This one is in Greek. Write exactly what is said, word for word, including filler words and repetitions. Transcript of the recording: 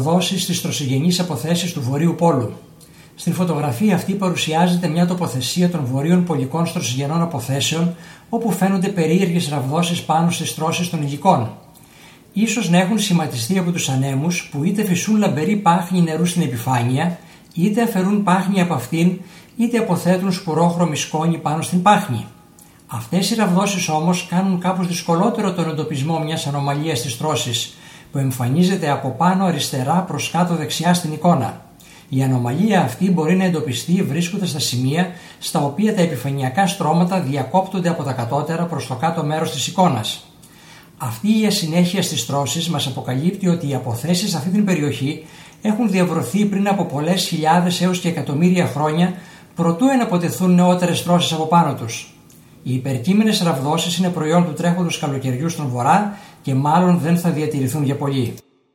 ραβδώσεις στις τροσιγενείς αποθέσεις του Βορείου Πόλου. Στην φωτογραφία αυτή παρουσιάζεται μια τοποθεσία των βορείων πολικών στρωσιγενών αποθέσεων, όπου φαίνονται περίεργες ραβδώσεις πάνω στις τρώσεις των υλικών. Ίσως να έχουν σχηματιστεί από τους ανέμους που είτε φυσούν λαμπερή πάχνη νερού στην επιφάνεια, είτε αφαιρούν πάχνη από αυτήν, είτε αποθέτουν σπουρόχρωμη σκόνη πάνω στην πάχνη. Αυτές οι ραβδώσεις όμως κάνουν κάπως δυσκολότερο τον εντοπισμό μιας ανομαλίας της τρώσης, που εμφανίζεται από πάνω αριστερά προς κάτω δεξιά στην εικόνα. Η ανομαλία αυτή μπορεί να εντοπιστεί βρίσκοντας στα σημεία στα οποία τα επιφανειακά στρώματα διακόπτονται από τα κατώτερα προς το κάτω μέρος της εικόνας. Αυτή η ασυνέχεια στις τρώσεις μας αποκαλύπτει ότι οι αποθέσεις σε αυτή την περιοχή έχουν διαβρωθεί πριν από πολλές χιλιάδες έως και εκατομμύρια χρόνια, προτού εναποτεθούν νεότερες τρώσεις από πάνω τους. Οι υπερκείμενες ραβδώσεις είναι προϊόν του τρέχοντος καλοκαιριού στον βορρά και μάλλον δεν θα διατηρηθούν για πολύ.